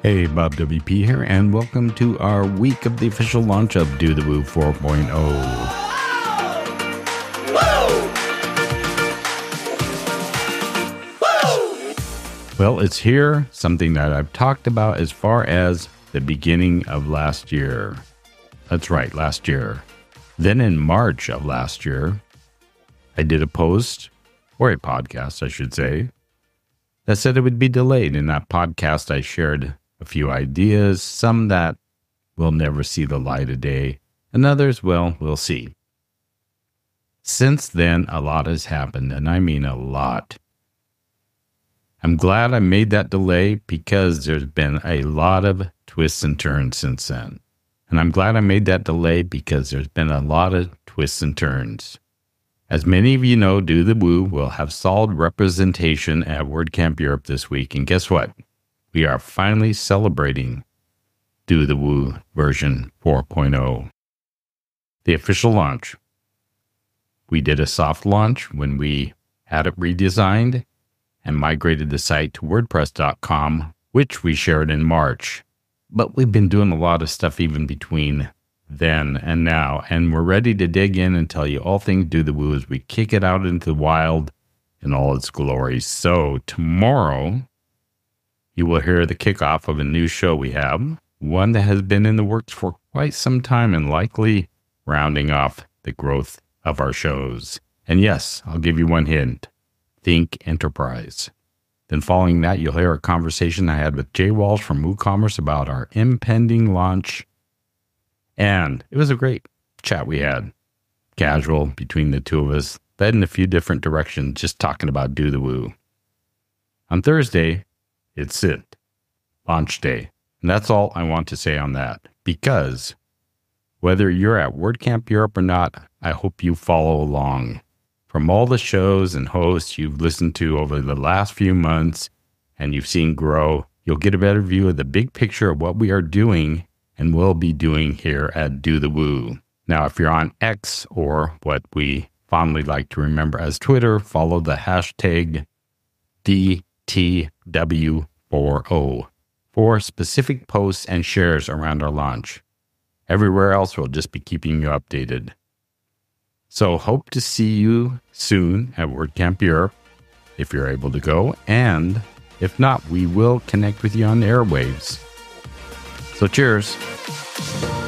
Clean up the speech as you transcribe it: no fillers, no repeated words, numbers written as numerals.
Hey, Bob WP here, and welcome to our week of the official launch of Do the Woo 4.0. Well, it's here, something that I've talked about as far as the beginning of last year. That's right, last year. Then in March of last year, I did a post, or a podcast, I should say, that said it would be delayed. In that podcast, I shared a few ideas, some that will never see the light of day, and others, well, we'll see. Since then, a lot has happened, and I mean a lot. I'm glad I made that delay because there's been a lot of twists and turns since then. And I'm glad I made that delay because there's been a lot of twists and turns. As many of you know, Do the Woo will have solid representation at WordCamp Europe this week, and guess what? We are finally celebrating Do the Woo version 4.0. The official launch. We did a soft launch when we had it redesigned and migrated the site to WordPress.com, which we shared in March. But we've been doing a lot of stuff even between then and now, and we're ready to dig in and tell you all things Do the Woo as we kick it out into the wild in all its glory. So tomorrow, you will hear the kickoff of a new show we have, one that has been in the works for quite some time and likely rounding off the growth of our shows. And yes, I'll give you one hint. Think Enterprise. Then following that, you'll hear a conversation I had with Jay Walsh from WooCommerce about our impending launch. And it was a great chat we had. Casual between the two of us, led in a few different directions, just talking about Do the Woo. On Thursday, it's it. Launch day. And that's all I want to say on that. Because whether you're at WordCamp Europe or not, I hope you follow along. From all the shows and hosts you've listened to over the last few months and you've seen grow, you'll get a better view of the big picture of what we are doing and will be doing here at Do the Woo. Now, if you're on X, or what we fondly like to remember as Twitter, follow the hashtag DTW40 for specific posts and shares around our launch. Everywhere else, we'll just be keeping you updated. So hope to see you soon at WordCamp Europe, if you're able to go. And if not, we will connect with you on the airwaves. So cheers.